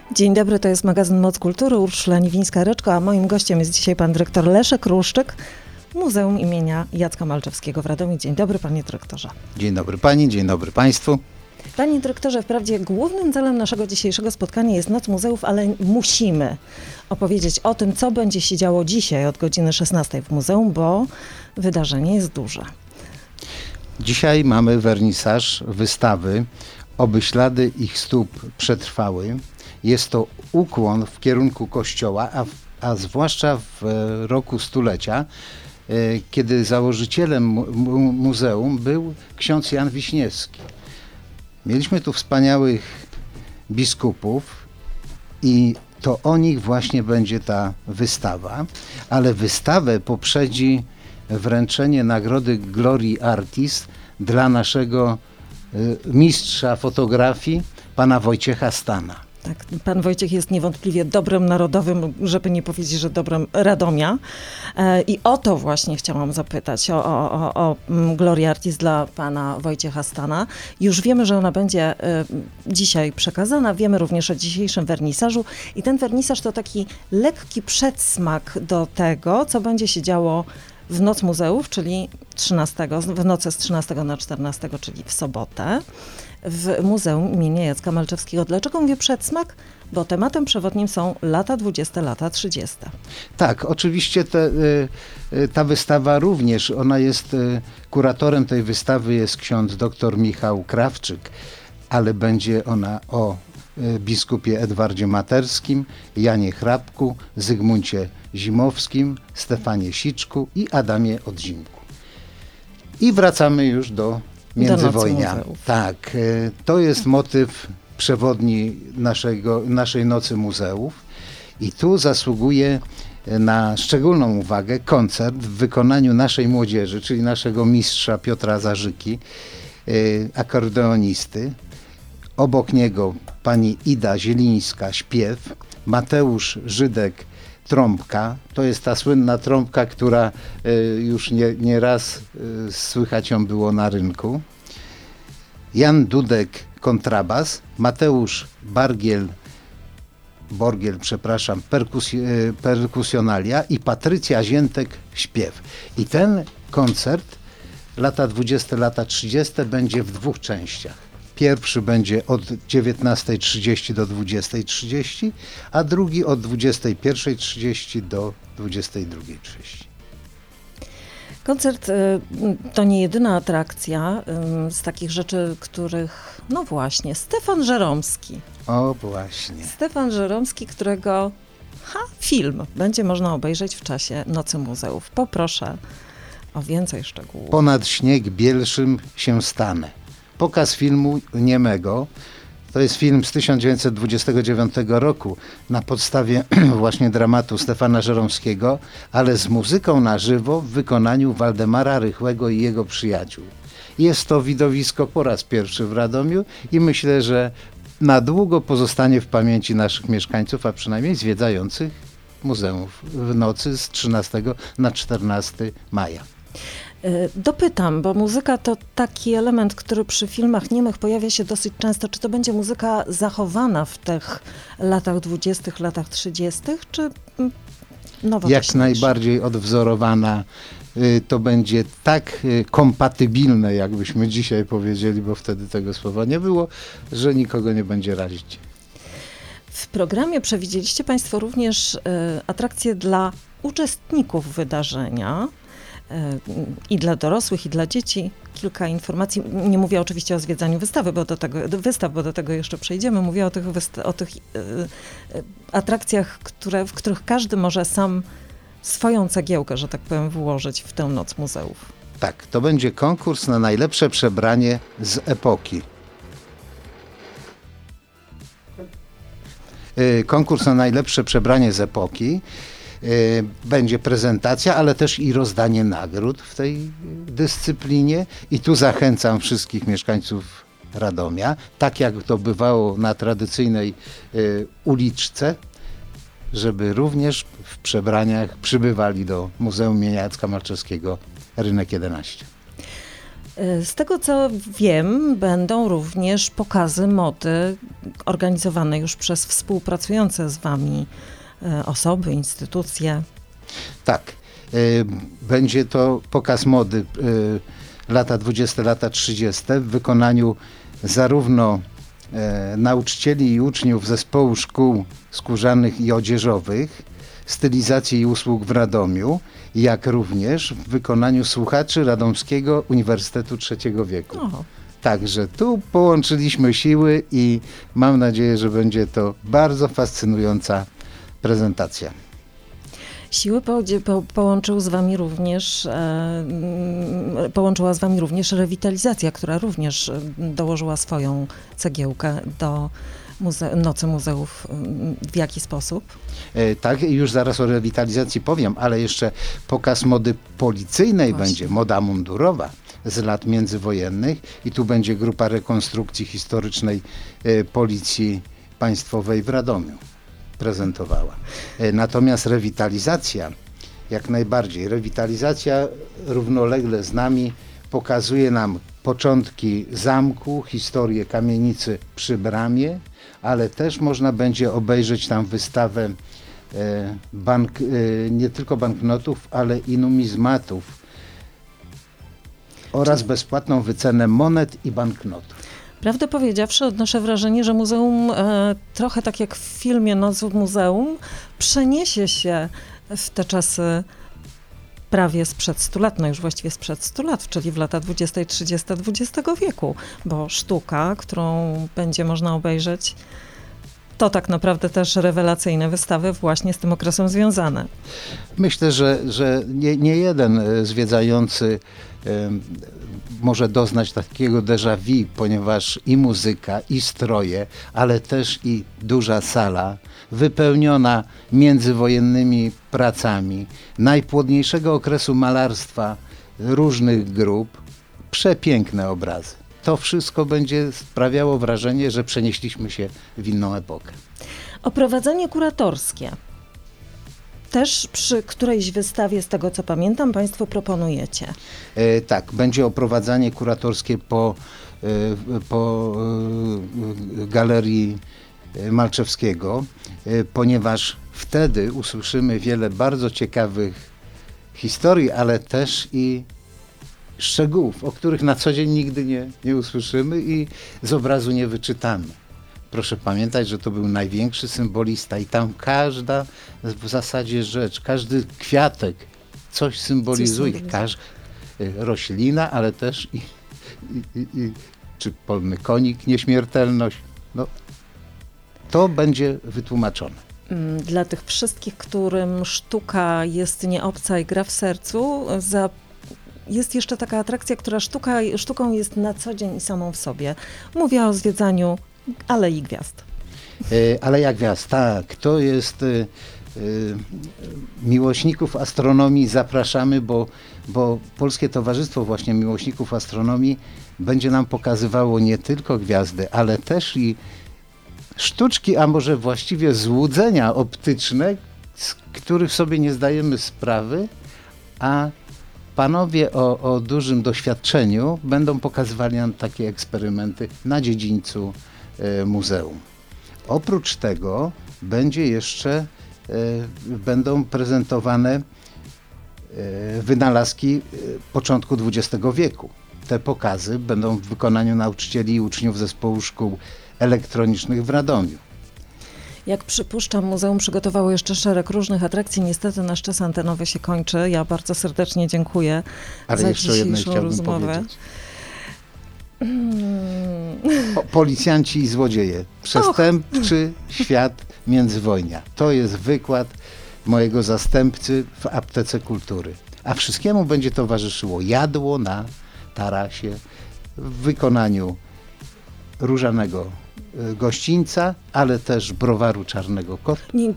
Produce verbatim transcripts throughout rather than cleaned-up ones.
Dzień dobry, to jest magazyn Moc Kultury, Urszula Niwińska-Ryczko, a moim gościem jest dzisiaj pan dyrektor Leszek Ruszczyk, Muzeum imienia Jacka Malczewskiego w Radomiu. Dzień dobry, panie dyrektorze. Dzień dobry pani, dzień dobry państwu. Panie dyrektorze, wprawdzie głównym celem naszego dzisiejszego spotkania jest Noc Muzeów, ale musimy opowiedzieć o tym, co będzie się działo dzisiaj od godziny szesnastej w muzeum, bo wydarzenie jest duże. Dzisiaj mamy wernisaż wystawy Oby ślady ich stóp przetrwały. Jest to ukłon w kierunku kościoła, a, a zwłaszcza w roku stulecia, e, kiedy założycielem mu, muzeum był ksiądz Jan Wiśniewski. Mieliśmy tu wspaniałych biskupów i to o nich właśnie będzie ta wystawa, ale wystawę poprzedzi wręczenie nagrody Glorii Artis dla naszego y, mistrza fotografii, pana Wojciecha Stana. Tak, pan Wojciech jest niewątpliwie dobrem narodowym, żeby nie powiedzieć, że dobrem Radomia. E, I o to właśnie chciałam zapytać, o, o, o, o Gloria Artis dla pana Wojciecha Stana. Już wiemy, że ona będzie e, dzisiaj przekazana, wiemy również o dzisiejszym wernisażu i ten wernisaż to taki lekki przedsmak do tego, co będzie się działo w Noc Muzeów, czyli trzynastego, w nocy z trzynastego na czternastego, czyli w sobotę, w Muzeum imienia Jacka Malczewskiego. Dlaczego mówię przedsmak? Bo tematem przewodnim są lata dwudzieste, lata trzydzieste. Tak, oczywiście te, y, y, ta wystawa również, ona jest, y, kuratorem tej wystawy jest ksiądz dr Michał Krawczyk, ale będzie ona o y, biskupie Edwardzie Materskim, Janie Hrabku, Zygmuncie Zimowskim, Stefanie Siczku i Adamie Odzimku. I wracamy już do międzywojnia. Tak, y, to jest motyw przewodni naszego, naszej Nocy Muzeów i tu zasługuje na szczególną uwagę koncert w wykonaniu naszej młodzieży, czyli naszego mistrza Piotra Zarzyki, y, akordeonisty. Obok niego pani Ida Zielińska, śpiew, Mateusz Żydek, trąbka. To jest ta słynna trąbka, która y, już nie, nie raz y, słychać ją było na rynku. Jan Dudek, kontrabas, Mateusz Bargiel, Borgiel, przepraszam, perkusj, y, perkusjonalia i Patrycja Ziętek, śpiew. I ten koncert lata dwudzieste, lata trzydzieste będzie w dwóch częściach. Pierwszy będzie od dziewiętnastej trzydzieści do dwudziestej trzydzieści, a drugi od dwudziestej pierwszej trzydzieści do dwudziestej drugiej trzydzieści. Koncert y, to nie jedyna atrakcja y, z takich rzeczy, których, no właśnie, Stefan Żeromski. O właśnie. Stefan Żeromski, którego ha, film będzie można obejrzeć w czasie Nocy Muzeów. Poproszę o więcej szczegółów. Ponad śnieg bielszym się stanę. Pokaz filmu niemego. To jest film z tysiąc dziewięćset dwudziestego dziewiątego roku na podstawie właśnie dramatu Stefana Żeromskiego, ale z muzyką na żywo w wykonaniu Waldemara Rychłego i jego przyjaciół. Jest to widowisko po raz pierwszy w Radomiu i myślę, że na długo pozostanie w pamięci naszych mieszkańców, a przynajmniej zwiedzających muzeów w nocy z trzynastego na czternastego maja. Dopytam, bo muzyka to taki element, który przy filmach niemych pojawia się dosyć często. Czy to będzie muzyka zachowana w tych latach dwudziestych, latach trzydziestych, czy nowocześniejsza? Jak najbardziej odwzorowana. To będzie tak kompatybilne, jakbyśmy dzisiaj powiedzieli, bo wtedy tego słowa nie było, że nikogo nie będzie razić. W programie przewidzieliście państwo również y, atrakcje dla uczestników wydarzenia. I dla dorosłych, i dla dzieci. Kilka informacji. Nie mówię oczywiście o zwiedzaniu wystawy, bo do tego, wystaw, bo do tego jeszcze przejdziemy. Mówię o tych, wysta- o tych y, y, atrakcjach, które, w których każdy może sam swoją cegiełkę, że tak powiem, włożyć w tę Noc Muzeów. Tak, to będzie konkurs na najlepsze przebranie z epoki. Y, konkurs na najlepsze przebranie z epoki. Będzie prezentacja, ale też i rozdanie nagród w tej dyscyplinie i tu zachęcam wszystkich mieszkańców Radomia, tak jak to bywało na tradycyjnej y, uliczce, żeby również w przebraniach przybywali do Muzeum imienia Jacka Malczewskiego, Rynek jedenaście. Z tego co wiem, będą również pokazy mody organizowane już przez współpracujące z wami osoby, instytucje. Tak, y, będzie to pokaz mody y, lata dwudzieste, lata trzydzieste w wykonaniu zarówno y, nauczycieli i uczniów zespołu szkół skórzanych i odzieżowych, stylizacji i usług w Radomiu, jak również w wykonaniu słuchaczy Radomskiego Uniwersytetu Trzeciego Wieku. O. Także tu połączyliśmy siły i mam nadzieję, że będzie to bardzo fascynująca prezentacja. Siły po, po, połączył z wami również, e, połączyła z wami również rewitalizacja, która również dołożyła swoją cegiełkę do muze- Nocy Muzeów. W jaki sposób? E, tak, już zaraz o rewitalizacji powiem, ale jeszcze pokaz mody policyjnej Właśnie. będzie, moda mundurowa z lat międzywojennych i tu będzie grupa rekonstrukcji historycznej e, Policji Państwowej w Radomiu prezentowała. E, natomiast rewitalizacja, jak najbardziej, rewitalizacja równolegle z nami pokazuje nam początki zamku, historię kamienicy przy bramie, ale też można będzie obejrzeć tam wystawę e, bank, e, nie tylko banknotów, ale i numizmatów oraz bezpłatną wycenę monet i banknotów. Prawdę powiedziawszy, odnoszę wrażenie, że muzeum, e, trochę tak jak w filmie Noc w Muzeum, przeniesie się w te czasy prawie sprzed stu lat, no już właściwie sprzed stu lat, czyli w lata dwudzieste i trzydzieste dwudziestego wieku, bo sztuka, którą będzie można obejrzeć, to tak naprawdę też rewelacyjne wystawy właśnie z tym okresem związane. Myślę, że, że nie, nie jeden e, zwiedzający e, może doznać takiego déjà vu, ponieważ i muzyka, i stroje, ale też i duża sala wypełniona międzywojennymi pracami najpłodniejszego okresu malarstwa różnych grup, przepiękne obrazy. To wszystko będzie sprawiało wrażenie, że przenieśliśmy się w inną epokę. Oprowadzenie kuratorskie. Też przy którejś wystawie, z tego co pamiętam, państwo proponujecie. E, tak, będzie oprowadzanie kuratorskie po, e, po e, Galerii Malczewskiego, e, ponieważ wtedy usłyszymy wiele bardzo ciekawych historii, ale też i szczegółów, o których na co dzień nigdy nie, nie usłyszymy i z obrazu nie wyczytamy. Proszę pamiętać, że to był największy symbolista i tam każda w zasadzie rzecz, każdy kwiatek coś symbolizuje. Coś Każ, roślina, ale też i, i, i, i czy polny konik, nieśmiertelność. No, to będzie wytłumaczone. Dla tych wszystkich, którym sztuka jest nieobca i gra w sercu, za jest jeszcze taka atrakcja, która sztuka, sztuką jest na co dzień i samą w sobie. Mówię o zwiedzaniu Alei Gwiazd. E, Aleja Gwiazd, tak. To jest... E, e, miłośników astronomii zapraszamy, bo, bo Polskie Towarzystwo właśnie Miłośników Astronomii będzie nam pokazywało nie tylko gwiazdy, ale też i sztuczki, a może właściwie złudzenia optyczne, z których sobie nie zdajemy sprawy, a panowie o, o dużym doświadczeniu będą pokazywali nam takie eksperymenty na dziedzińcu e, muzeum. Oprócz tego będzie jeszcze, e, będą prezentowane e, wynalazki e, początku dwudziestego wieku. Te pokazy będą w wykonaniu nauczycieli i uczniów zespołu szkół elektronicznych w Radomiu. Jak przypuszczam, muzeum przygotowało jeszcze szereg różnych atrakcji. Niestety nasz czas antenowy się kończy. Ja bardzo serdecznie dziękuję Ale za jeszcze jedno dzisiejszą chciałbym rozmowę. powiedzieć. O, policjanci i złodzieje. Przestępczy Och. świat międzywojnia. To jest wykład mojego zastępcy w Aptece Kultury. A wszystkiemu będzie towarzyszyło jadło na tarasie w wykonaniu różanego gościńca, ale też browaru Czarnego Kota. Nie,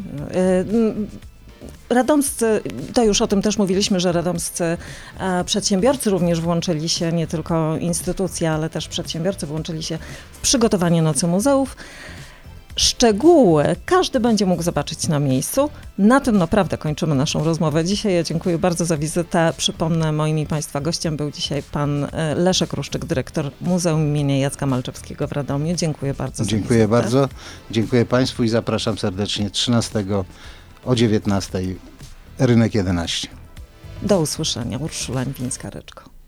radomscy, to już o tym też mówiliśmy, że radomscy przedsiębiorcy również włączyli się, nie tylko instytucje, ale też przedsiębiorcy włączyli się w przygotowanie Nocy Muzeów. Szczegóły każdy będzie mógł zobaczyć na miejscu. Na tym naprawdę kończymy naszą rozmowę dzisiaj. Ja dziękuję bardzo za wizytę. Przypomnę, moim i Państwa gościem był dzisiaj pan Leszek Ruszczyk, dyrektor Muzeum imienia Jacka Malczewskiego w Radomiu. Dziękuję bardzo za Dziękuję wizytę. bardzo. Dziękuję Państwu i zapraszam serdecznie trzynastego o dziewiętnastej, rynek jedenaście. Do usłyszenia. Urszula Lipińska-Ryczko.